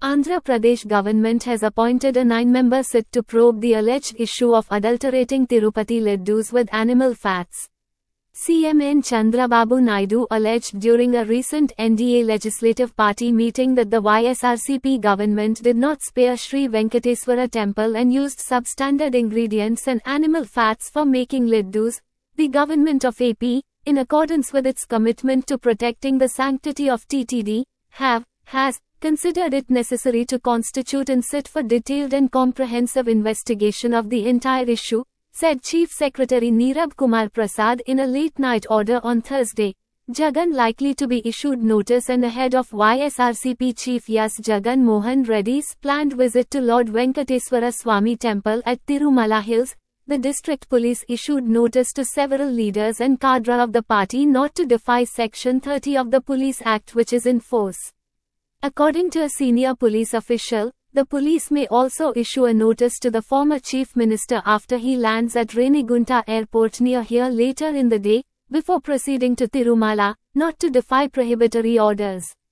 Andhra Pradesh government has appointed a 9-member SIT to probe the alleged issue of adulterating Tirupati laddus with animal fats. CM N. Chandrababu Naidu alleged during a recent NDA legislative party meeting that the YSRCP government did not spare Sri Venkateswara temple and used substandard ingredients and animal fats for making laddus. The government of AP, in accordance with its commitment to protecting the sanctity of TTD, has considered it necessary to constitute and sit for detailed and comprehensive investigation of the entire issue, said Chief Secretary Nirab Kumar Prasad in a late-night order on Thursday. Jagan likely to be issued notice and ahead of YSRCP Chief Yas Jagan Mohan Reddy's planned visit to Lord Venkateswara Swamy Temple at Tirumala Hills, the district police issued notice to several leaders and cadre of the party not to defy Section 30 of the Police Act, which is in force. According to a senior police official, the police may also issue a notice to the former chief minister after he lands at Renigunta airport near here later in the day, before proceeding to Tirumala, not to defy prohibitory orders.